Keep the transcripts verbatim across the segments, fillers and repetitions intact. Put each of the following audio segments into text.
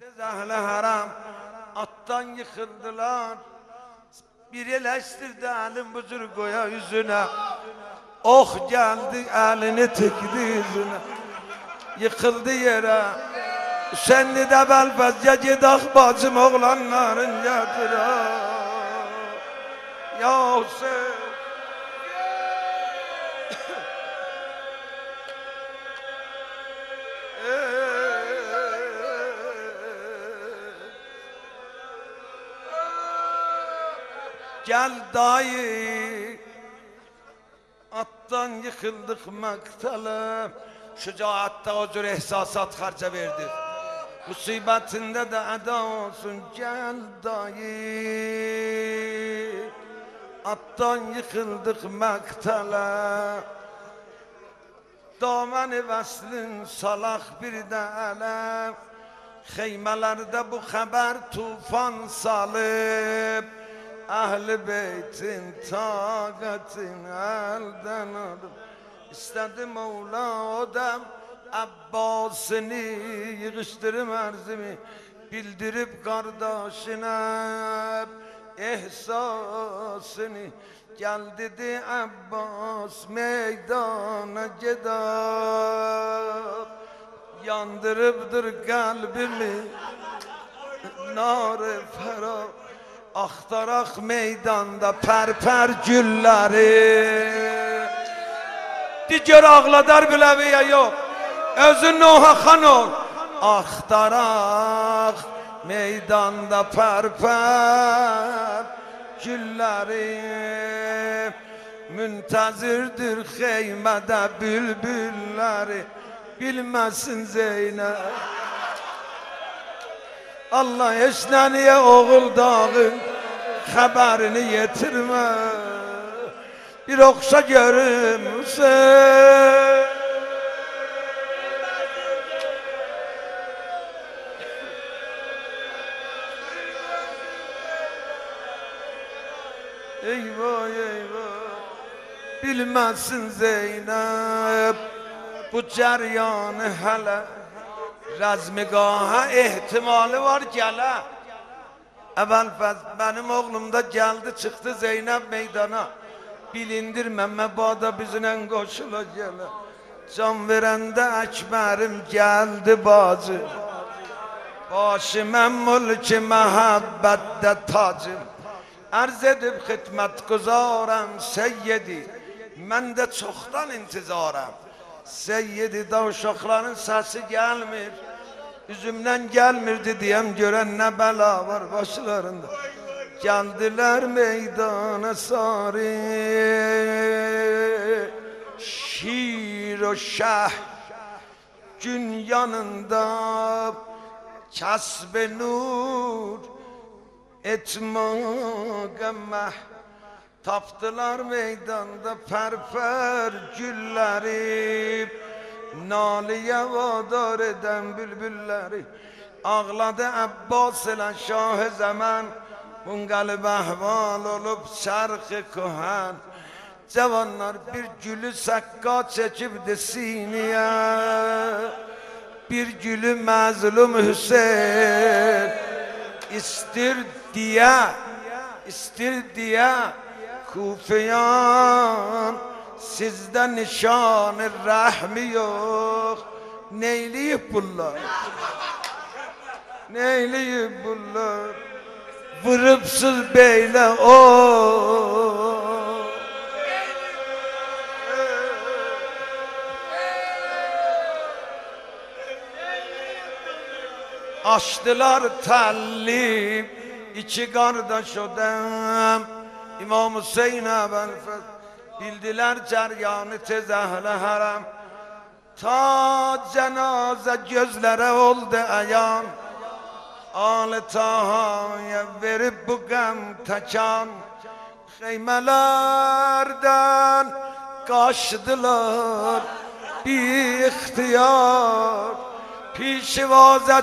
Ehl-i haram attan yıkıldılar. Bir eleştirdi elin buzurgoya yüzüne. Oh geldi elini tekdi yüzüne. Yıkıldı yere. Senli de belfezce gidak bacım oğlanların getire. Ya Hüseyin. Gel dayı, attan yıkıldık mektele. Şücaatta huzur ihsasat harca verdi. Musibetinde de eda olsun. Gel dayı, attan yıkıldık mektele. Damen-i veslin salak bir de ele. Xeymelerde bu haber tufan salıp. Ehl-i beytin taqatin elden aldım. İstedi Mevla o dem Abbas'ını yığıştırım erzimi. Bildirip kardeşine ihsasını. Gel dedi Abbas meydana gider. Yandırıpdır kalbimi nar-ı ferah. Aktarak meydanda perper gülleri. Diğer ağladar bileviye yok. Özün Nuh'a han ol. Aktarak meydanda perper gülleri. Müntezirdir heymede bülbülleri. Bilmesin Zeynep. Allah eşleniye oğul dağın haberini yetirme. Bir okşa görümse. Eyvah eyvah. Bilmezsin Zeynep bu ceryanı hele. Razmigaha ihtimali var gele. Evvel benim oğlum da geldi çıktı Zeynep meydana. Bilindirmem mebada bizden koşula gele. Can verende ekberim geldi bacı. Başım mülki mehabbette tacım. Arz edip hidmet guzarım seyyidi. Ben de çoktan intizarım. Seyyidi da uşakların sesi gelmir. Üzümden gelmirdi diyem gören ne bela var başlarında. Geldiler meydana sarı. Şir o şah gün yanında. Kasb-ı nur etmâgeme. Taptılar meydanda perper gülleri. Naliye vadar eden bülbülleri. Ağladı Abbas ile Şah-ı Zaman. Munqalib ahval olup şarkı kuhan. Cavanlar bir gülü sakka çekipdi sineye. Bir gülü mazlum Hüseyin istir diye, istir diye Kufiyan sizde nişan-ı rahmi yok. Neyleyip bunlar? Neyleyip bunlar? Vırıpsız beyle o. Açtılar telli iki kardeş odam. İmam Hüseyin ben bildiler ceryanı tez ehl-i haram. Ta cenaze gözlere oldu ayan. Al-ı Taha'ya verip bu gam tekan. Xeymelerden kaçtılar bir ihtiyar. Pişvaza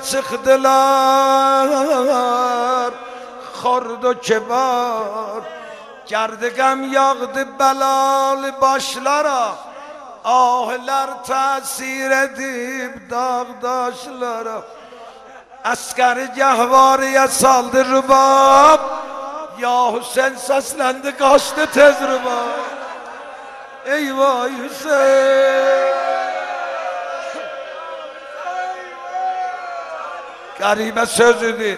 çıktılar Xordu kibar. Gerdi gam yağdı belalı başlara. Ahlar tesir edip dağdaşlara. Askeri cahvarıya saldı rubab. Ya Hüseyin seslendi kaçtı tez rubab. Eyvah Hüseyin. Garibe sözüdür.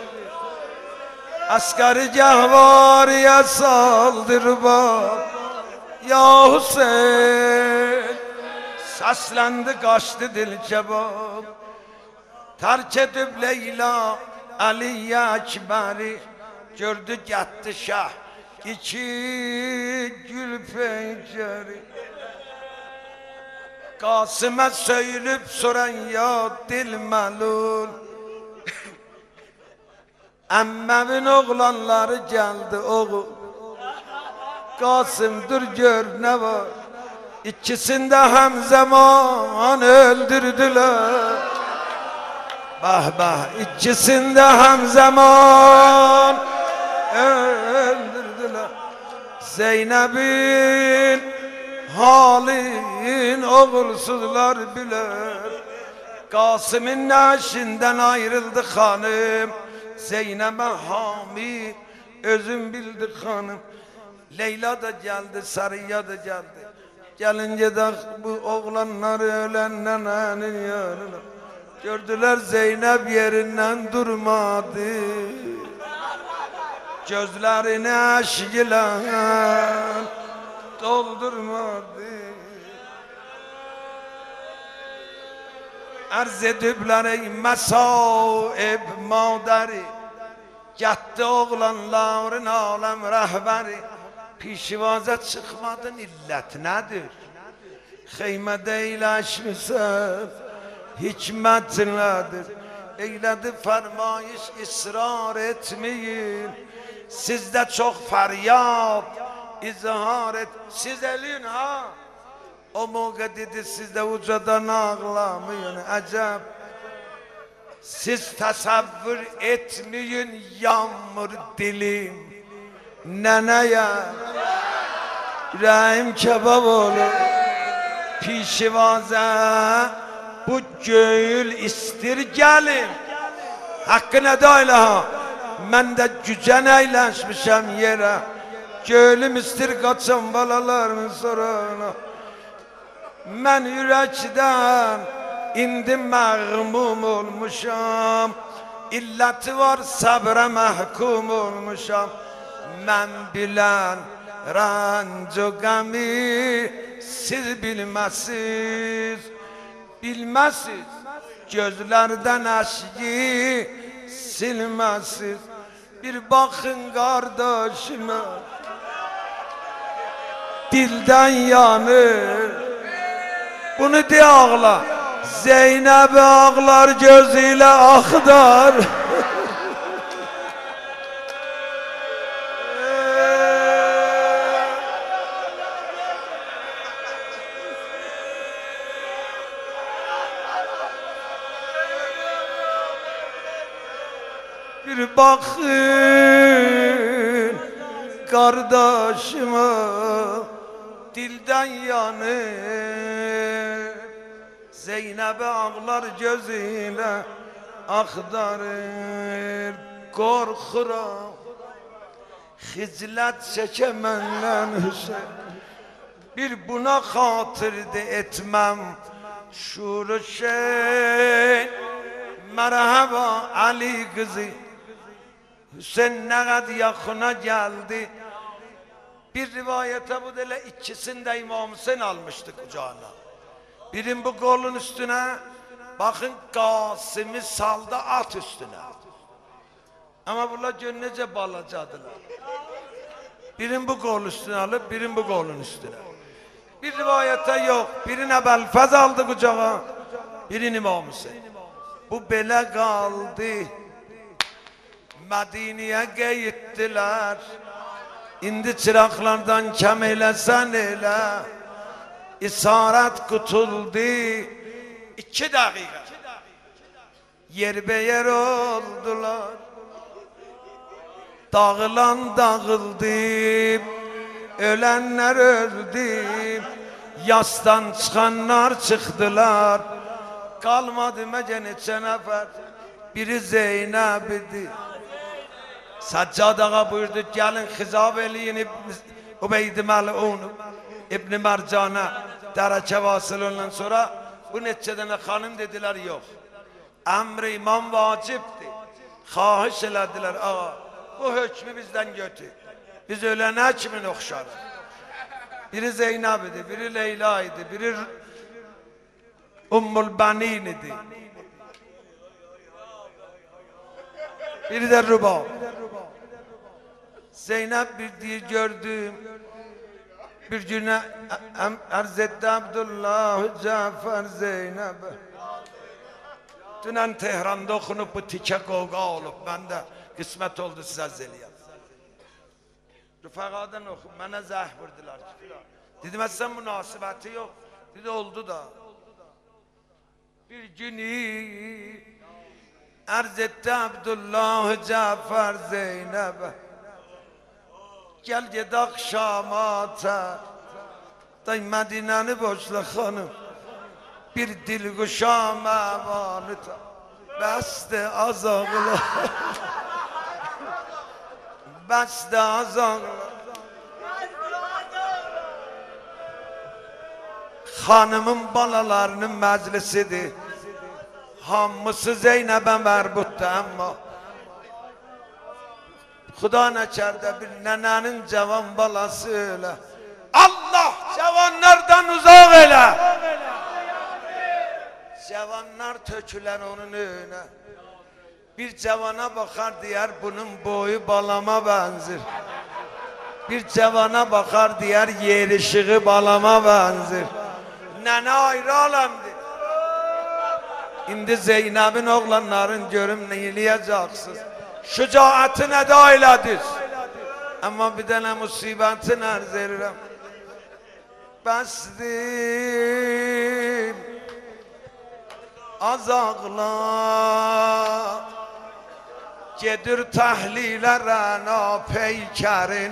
Askeri cahvarıya saldı rubab. Ya Hüseyin. Seslendi kaçtı dil kebab. Terk edip Leyla Aliye Ekber'i gördü gitti şah iki gül penceri. Kasım'a söylüp soran ya dil melul. Emmemin oğlanları geldi oğul. Kasım dur gör ne var. İkisinde hem zaman öldürdüler. Bah bah ikisinde hem zaman öldürdüler. Zeynep'in halin oğulsuzlar bilir. Kasım'ın neşinden ayrıldı hanım. Zeynep'e hami özüm bildi hanım. Leyla da geldi, Sarıya da geldi. Gelince de bu oğlanlar ölenlerin yanına. Gördüler Zeynep yerinden durmadı. Gözlerini aşkla doldurmadı. Arz edibler ey mesaib maderi. Gitti oğlanların alem rehberi. Pişivaza çıkmadın illet nedir? Heymede iyileşmişsin. Hikmet nedir? Eyledi fermayış ısrar etmeyin. Sizde çok feryat izhar et. Siz elin ha. O moga dedi sizde ucadan ağlamayın. Acab. Siz tasavvur etmeyin yağmur dilim. Neneye yüreğim kebap olur. Pişivaza bu göğül istir gelin. Hakkına da öyle ha. Ben de gücen eğlenmişim yere. Göğülüm istir kaçan balalarımın sorana. Ben yürekten indim mağmum olmuşam. İlleti var sabre mahkum olmuşam. Ben bilen rancu gami siz bilmezsiz. Bilmezsiz gözlerden aşkı silmezsiz. Bir bakın kardeşime dilden yanır. Bunu de ağla. Zeynep ağlar gözüyle aktar. Bir bakın kardeşime dilden yanır. Zeynep ağlar gözüyle aktarır. Korkuram hizlet çekemenden Hüseyin. Bir buna hatırdı etmem şuru şey. Merhaba Ali kızı. Hüseyin ne kadar yakına geldi. Bir rivayete bu dele ikisinde İmam Hüseyin almıştı kucağına. Birin bu kolun üstüne, bakın Kasım'ı saldı at üstüne. Ama bunlar gönlece balacadılar. Birin bu kol üstüne alıp birin bu kolun üstüne. Bir rivayete yok. Birine Belfaz aldı kucağa, birini İmam Hüseyin. Bu bele kaldı. Medine'ye gittiler. İndi çıraklardan kem eylesen eyle. İsaret kutuldu. İki dakika. Yer be yer oldular. Dağılan dağıldı. Ölenler öldü. Yastan çıkanlar çıktılar. Kalmadı mece neçe nefer. biri Zeynep idi. Saccad ağa buyurdu gelin hizab eleyin İbn Ubeyd Mel'un İbn Mercan'a derece vasıl ondan sonra bu neçeden hanım dediler yok. Emri imam vacipti. Xahiş elediler ağa bu hükmü bizden götür. Biz ölene kimin okşarız? Biri Zeynep idi, biri Leyla idi, biri Ummul Benin idi. Biri de Ruba. Zeynep bir diye gördüm. Bir güne arz etti Abdullah Cafer Zeynep'e. Dünen Tehran'da okunup bu tike kavga olup ben de kısmet oldu size zeliyat. Rüfakadan oku, bana zah vurdular. Dedim sen münasebeti yok. Dedi oldu da. Bir günü arz etti Abdullah Cafer Zeynep'e. Gel ged akşamata day Medine'ni boşla hanım. Bir dil kuşam emanıta beste azağla beste azağla hanımın balalarının meclisidir. Hamısı Zeynep'e merbuttu ama Xuda neçerde bir nenenin cavan balası öyle. Allah cavanlardan uzak eyle. Cavanlar töküler onun önüne. Bir cavana bakar diğer bunun boyu balama benzer. Bir cavana bakar diğer yer ışığı balama benzer. Nene ayrı alemdir. İndi Zeynep'in oğlanların görüm neyleyeceksiniz. Şücaatın eda eylediniz. Ama bir tane musibetin arz ederim. Besdim azağla gedir tahlilerine peykerin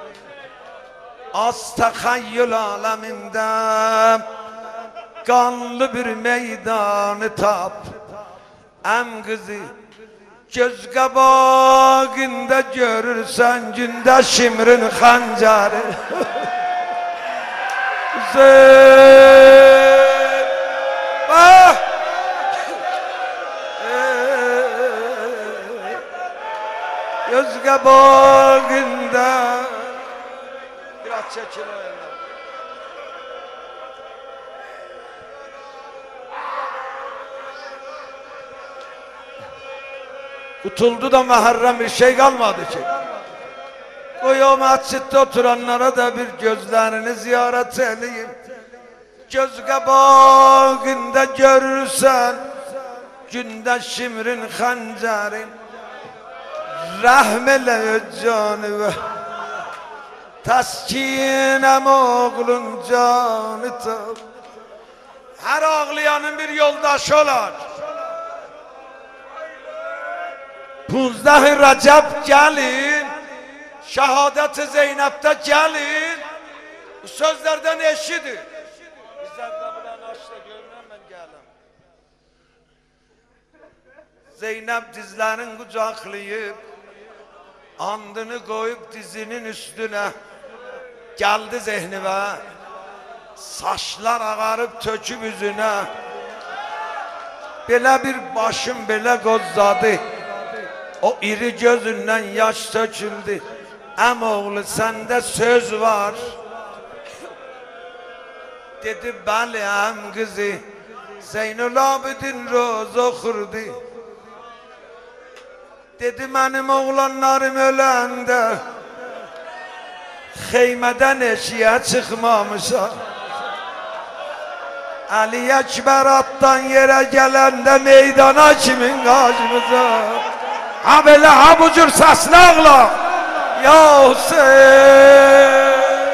az tehayyül aleminde kanlı bir meydanı tap em kızı göz kabağında görürsen günde şimrin hancarı ah! Göz kabağında biraz çekil o yana. Tutuldu da Muharrem bir şey kalmadı ki. O mescitte oturanlara da bir gözlerini ziyaret edeyim. Göz kabağında görürsen günde şimrin hancarın rahmele canı taskinem oğlun canı tab. Her ağlayanın bir yoldaşı olar. Punzdah-ı Recep gelin, şehadet-i Zeynep'te gelin. Bu sözlerden eşidir. Bizden kapıdan açtı görmem ben gelem. Zeynep dizlerin kucaklayıp andını koyup dizinin üstüne geldi zehnime. Saçlar ağarıp töküp yüzüne. Böyle bir başım böyle gozladı. O iri gözünden yaş döküldü. Em oğlu sende söz var. Dedi beli em kızı. Zeynul Abidin roz okurdu. Dedi benim oğlanlarım ölende heymeden eşiğe çıkmamışlar. Ali Ekber attan yere gelende meydana kimin karşımıza? Ha böyle ha bu cür sesli ağla. Ya Hüseyin.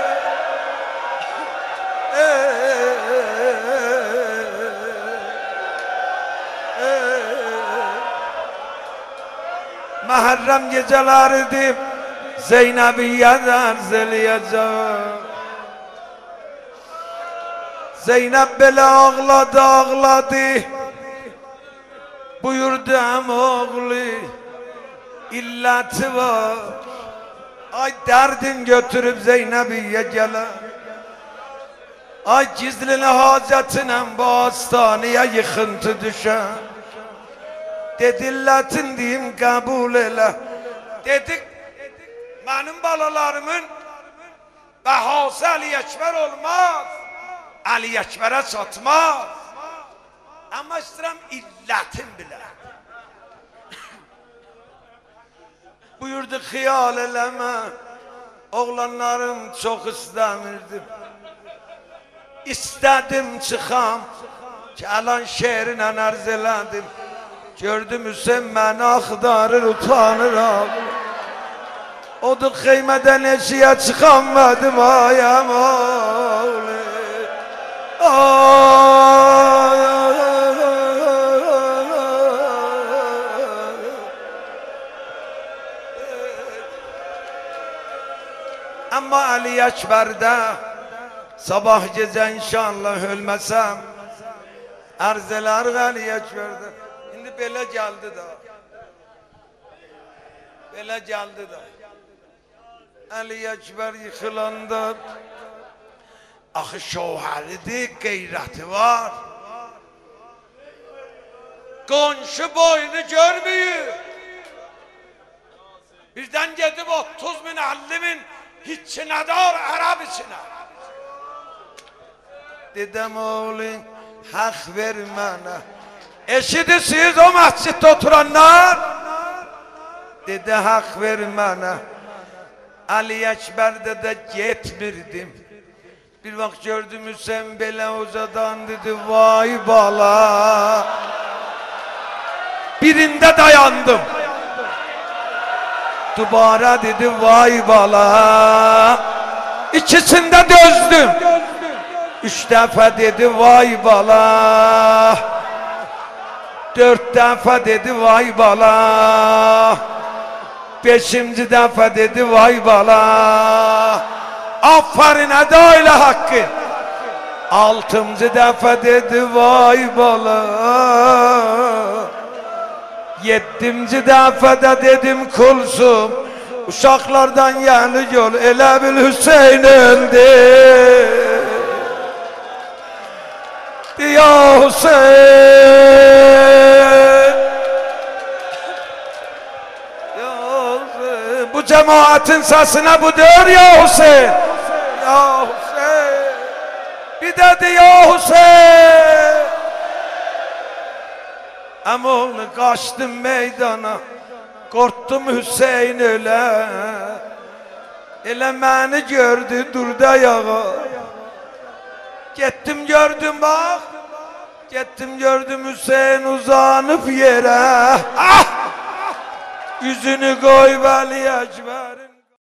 Muharrem geceleriydi Zeynep'i yer zeliyeceğim. Zeynep böyle ağladı ağladı. Buyurdum oğlu illeti var. Ay derdin götürüp Zeynep'iye gelen. Ay gizlini hacetine bu hastaneye yıkıntı düşen. Dedillatin diyeyim kabul ele. Dedik benim balalarımın behası Ali Ekber olmaz. Ali Ekber'e satmaz. Ama istedim illetin bile. Buyurdu hıyal eleme. Oğlanlarım çok istemirdim. İstedim çıkam. Kalan şehrin arz eledim. Gördüm Hüseyin beni aktarır utanır abi. Odu kıymeden eşiğe çıkamadım ayam oğlu. Ama Ali Ekber'de sabah gece inşallah ölmesem arzeler Ali Ekber'de. Şimdi böyle geldi da. Böyle geldi da. Ali Ekber yıkılanda ahı şoharidir, gayreti var. Konşu boynu görmüyor. Birden gidip otuz bin, elli bin hiçine dar Arap içine. Dedim oğlum hak ver bana. Eşidi siz o mescitte oturanlar. Dedi hak ver bana. Ali Ekber'de de gitmirdim. Bir vakit gördüm Hüseyin bele uzadan dedi vay bala. Birinde dayandım. Dubara dedi vay bala. İkisinde dözdüm. Üç defa dedi vay bala. Dört defa dedi vay bala. Beşinci defa dedi vay bala. Aferin hadi öyle hakkı. Altıncı defa dedi vay bala. Yedinci defa da dedim kulsum. Uşaklardan yani yol ele bil Hüseyin öldü. Ya Hüseyin. Ya Hüseyin. Bu cemaatin sesine bu diyor ya Hüseyin. Ya Hüseyin. Bir dedi ya Hüseyin. Ama onu kaçtım meydana. Korktum Hüseyin öyle. Ele beni gördü durdu ayağa. Gittim gördüm bak. Gittim gördüm Hüseyin uzanıp yere. Ah! Yüzünü koy Ali Ekber'in.